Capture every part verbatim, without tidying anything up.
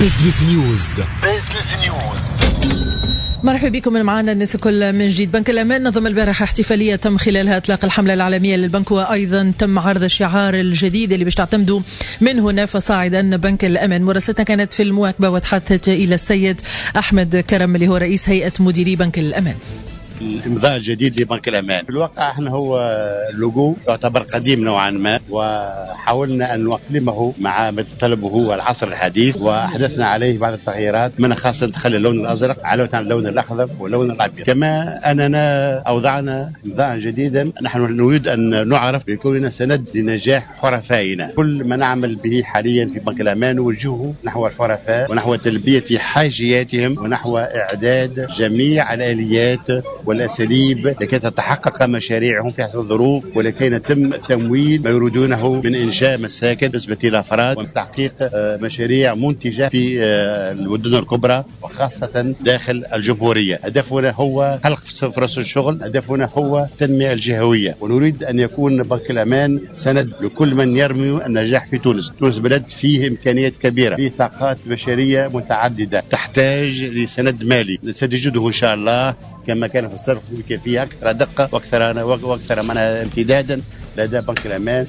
بيزنس نيوز. بيزنس نيوز. مرحبا بكم معنا الناس الكل من جديد. بنك الأمان نظم البارحة احتفالية تم خلالها إطلاق الحملة العالمية للبنك، وأيضا تم عرض الشعار الجديد اللي باش تعتمدوا من هنا فصاعدا بنك الأمان. مراسلتنا كانت في المواكبة وتحدثت إلى السيد أحمد كرم اللي هو رئيس هيئة مديري بنك الأمان. الإمضاء الجديد لبنك الأمان في الواقع احنا هو اللوجو يعتبر قديم نوعا ما، وحاولنا أن نقلمه مع ما تطلبه العصر الحديث، وأحدثنا عليه بعض التغييرات، من خاصة تخلي اللون الأزرق علاوة على اللون الأخضر واللون الأبيض. كما أننا أوضعنا إمضاء جديدا، نحن نريد أن نعرف بكوننا سند لنجاح حرفائنا. كل ما نعمل به حاليا في بنك الأمان نوجهه نحو الحرفاء ونحو تلبية حاجياتهم ونحو إعداد جميع الآليات والأساليب لكي تتحقق مشاريعهم في حسب الظروف، ولكي يتم تمويل ما يريدونه من إنشاء مساكن بالنسبة للأفراد وتحقيق مشاريع منتجة في المدن الكبرى وخاصة داخل الجمهورية. هدفنا هو خلق فرص الشغل، هدفنا هو التنمية الجهوية، ونريد أن يكون بنك الأمان سند لكل من يرمي النجاح في تونس. تونس بلد فيه إمكانيات كبيرة، فيه طاقات بشرية متعددة تحتاج لسند مالي ستجده إن شاء الله كما كان في الصرف بكيفية أكثر دقة وأكثر وأكثر من امتدادا لدى بنك الأمان.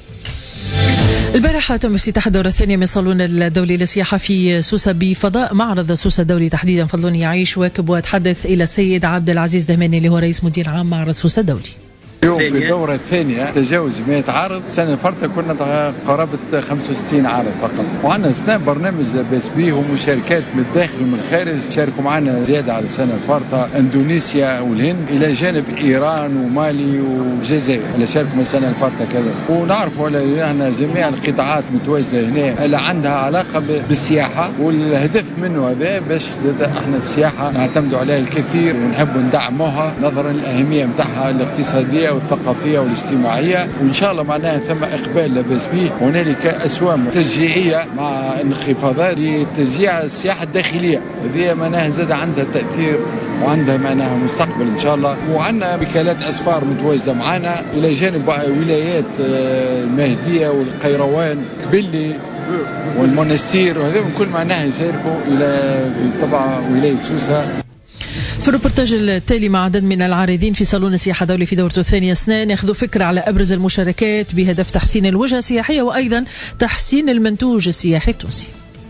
البارحة تم افتتاح الدورة الثانية من صالون الدولي للسياحة في سوسة بفضاء معرض سوسة الدولي تحديدا. فضلوني يعيش واكب واتحدث إلى السيد عبد العزيز دهماني اللي هو رئيس مدير عام معرض سوسة الدولي. اليوم في الدورة الثانية تجاوز مئة عارض، السنة الفارطة كنا قرابة خمسة وستين عارض فقط، وعندنا اثناء برنامج لاباس بيه ومشاركات من الداخل ومن الخارج. شاركوا معنا زيادة على السنة الفارطة اندونيسيا والهند، إلى جانب إيران ومالي والجزائر اللي شاركوا من السنة الفارطة كذا. ونعرفوا أن جميع القطاعات متواجدة هنا اللي عندها علاقة بالسياحة، والهدف منه هذا باش زاد احنا السياحة نعتمدوا عليها الكثير ونحب ندعموها نظرا للأهمية متاعها الاقتصادية والثقافية والاجتماعية، وإن شاء الله معناها ثم إقبال لاباس به. هنالك أسوام تشجيعية مع انخفاضات لتشجيع السياحة الداخلية، هذه معناها زاد عندها تأثير وعندها معناها مستقبل إن شاء الله. وعندنا وكالات أسفار متواجدة معنا إلى جانب ولايات المهدية والقيروان بلي والمنستير، وهذا كل معناها يشاركوا إلى طبعا ولاية سوسة. في الروبورتاج التالي مع عدد من العارضين في صالون السياحة الدولي في دورته الثانية سنان ياخذوا فكرة على أبرز المشاركات بهدف تحسين الوجهة السياحية وأيضا تحسين المنتوج السياحي التونسي.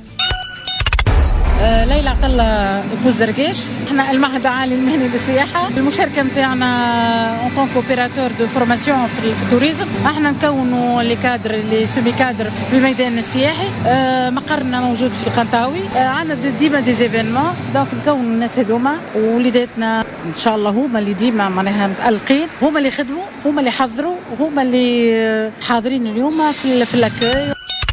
ليلى عطلة بوز درقيش، احنا المعهد العالي المهني للسياحة. المشاركة متاعنا اون طون كوبيراتور دو فورماسيون في التوريزم، احنا نكونوا لي كادر لي سومي كادر في الميدان السياحي. اه مقرنا موجود في القنطاوي، اه عندنا ديما دي زيفينمون، دونك نكونوا الناس هذوما وليداتنا ان شاء الله هما اللي ديما معناها متألقين، هما اللي خدموا، هما اللي حضروا، وهما اللي حاضرين اليوم في في الاكوي.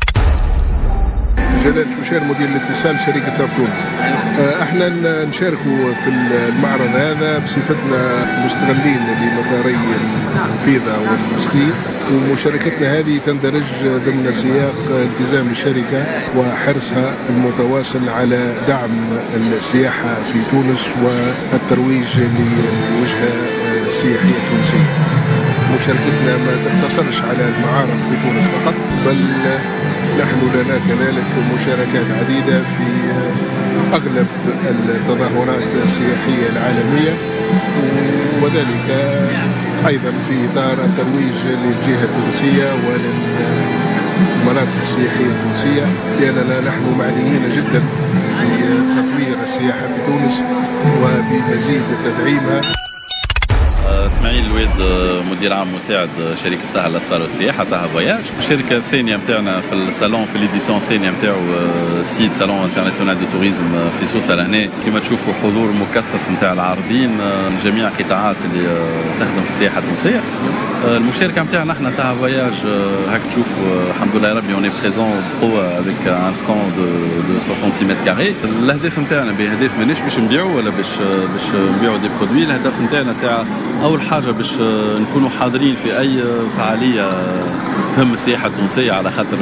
جلال شوشان مدير الاتصال شركة تاف تونس. احنا نشاركوا في المعرض هذا بصفتنا مستغلين لمطاري الفيضة والفلسطين، ومشاركتنا هذه تندرج ضمن سياق التزام الشركة وحرصها المتواصل على دعم السياحة في تونس والترويج للوجهة السياحية التونسية. مشاركتنا ما تقتصرش على المعارض في تونس فقط، بل نحن لنا كذلك مشاركات عديدة في أغلب التظاهرات السياحية العالمية، وذلك أيضا في إطار الترويج للجهة التونسية وللمناطق السياحية التونسية، لأننا نحن معنيين جدا بتطوير السياحة في تونس وبمزيد تدعيمها. اسماعيل الويد مدير عام مساعد شركة طه الأسفار والسياحة طه فواياج. الشركة الثانية متاعنا في الصالون في الإديسيون الثانية متاعو سيد صالون انترناسيونال دو توريزم في سوسة لهنا. كما تشوفوا حضور مكثف متاع العارضين من جميع القطاعات اللي تخدم في السياحة التونسية. المشاركة متاعنا احنا طه فواياج هاك تشوفوا الحمد لله ربي اون بريزون برو افيك ان ستاند دو ستين متر كاري. الهدف متاعنا بهدف مانيش باش نبيعوا ولا باش باش نبيعوا دي برودوي. الهدف متاعنا ساعة أول حاجة باش نكونوا حاضرين في أي فعالية تهم السياحة التونسية، على خاطر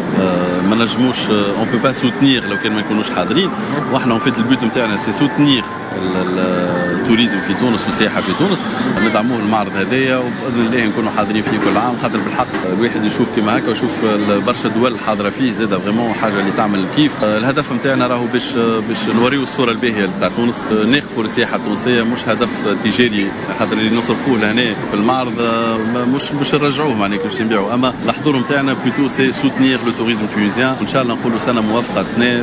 ما نجموش اون بو با سوتنير لو كان ما نكونوش حاضرين. واحنا اون فيت البيوت نتاعنا سي سوتنير التوريزم في تونس والسياحه في تونس، ندعموه المعرض هذايا وباذن الله نكونوا حاضرين فيه كل عام، خاطر بالحق الواحد يشوف كما هكا ويشوف برشا دول حاضره فيه زاده فريمون حاجه اللي تعمل كيف. الهدف نتاعنا راهو باش باش نوريو الصوره الباهيه تاع تونس، ناخذوا السياحه التونسيه، مش هدف تجاري خاطر اللي نصرفوه لهنا في المعرض مش باش نرجعوه معناها باش نبيعوا، اما الحضور نتاعنا بلوتو سي سوتنير لو توريزم تونيزيان. وان شاء الله نقولوا سنه موفقه سنه.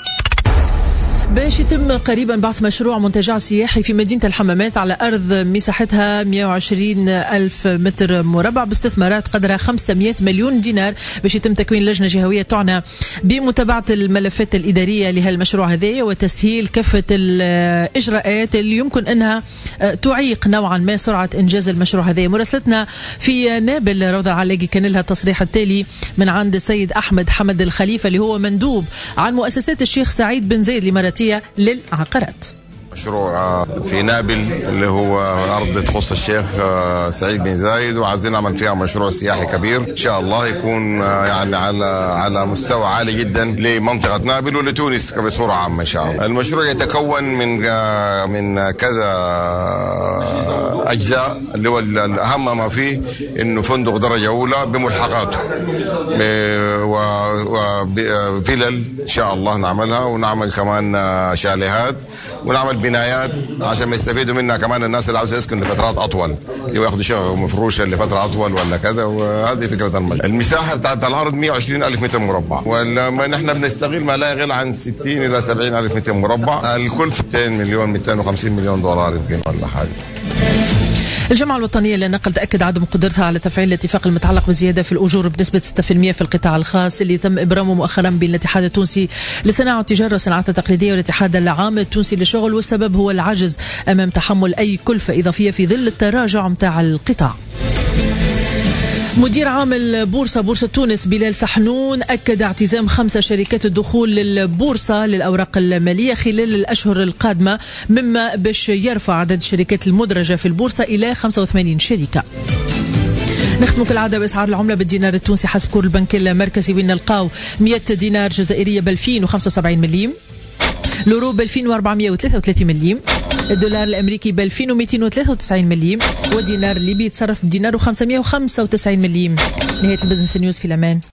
باش يتم قريبا بعث مشروع منتجع سياحي في مدينة الحمامات على أرض مساحتها مئة وعشرين ألف متر مربع باستثمارات قدرها خمسمئة مليون دينار، باش يتم تكوين لجنة جهوية تعنى بمتابعة الملفات الإدارية لهالمشروع هذايا وتسهيل كافة الإجراءات اللي يمكن أنها تعيق نوعا ما سرعة إنجاز المشروع هذايا. مراسلتنا في نابل روضة العلاقي كان لها التصريح التالي من عند السيد أحمد حمد الخليفة اللي هو مندوب عن مؤسسات الشيخ سعيد بن زايد الإماراتية للعقارات. مشروع في نابل اللي هو أرض تخص الشيخ سعيد بن زايد، وعايزين نعمل فيها مشروع سياحي كبير إن شاء الله يكون يعني على على مستوى عالي جدا لمنطقة نابل ولتونس بصورة عامة إن شاء الله. المشروع يتكون من من كذا أجزاء، اللي هو الأهم ما فيه إنه فندق درجة أولى بملحقاته وفلل إن شاء الله نعملها، ونعمل كمان شاليهات ونعمل بنايات عشان ما يستفيدوا منها كمان الناس اللي عاوزة يسكن لفترات أطول، ياخذوا شقة مفروشة لفترة أطول ولا كذا. وهذه فكرة المشروع. المساحة بتاعت الأرض مئة وعشرين ألف متر مربع، ونحن بنستغل ما لا يقل عن ستين إلى سبعين ألف متر مربع. الكلفة مئتين مليون مئتين وخمسين مليون دولار يمكن ولا حاجة. الجمعية الوطنية للنقل تأكد عدم قدرتها على تفعيل الاتفاق المتعلق بزيادة في الأجور بنسبة ستة بالمئة في القطاع الخاص اللي تم إبرامه مؤخرا بين الاتحاد التونسي للصناعة والتجارة والصناعات التقليدية والاتحاد العام التونسي للشغل، والسبب هو العجز أمام تحمل أي كلفة إضافية في ظل التراجع متاع القطاع. مدير عام البورصة بورصة تونس بلال سحنون أكد اعتزام خمسة شركات الدخول للبورصة للأوراق المالية خلال الأشهر القادمة، مما باش يرفع عدد الشركات المدرجة في البورصة إلى خمسة وثمانين شركة. نختم كالعادة بأسعار العملة بالدينار التونسي حسب كور البنك المركزي، وين نلقاو مئة دينار جزائرية ب ألفين وخمسة وسبعين مليم، اليورو ب ألفين وأربعمئة وثلاثة وثلاثين مليم، الدولار الأمريكي ب ألفين ومئتين وثلاثة وتسعين مليم، والدينار الليبي يتصرف بدينار وخمسمئة وخمسة وتسعين مليم. نهاية البزنس نيوز، في الأمان.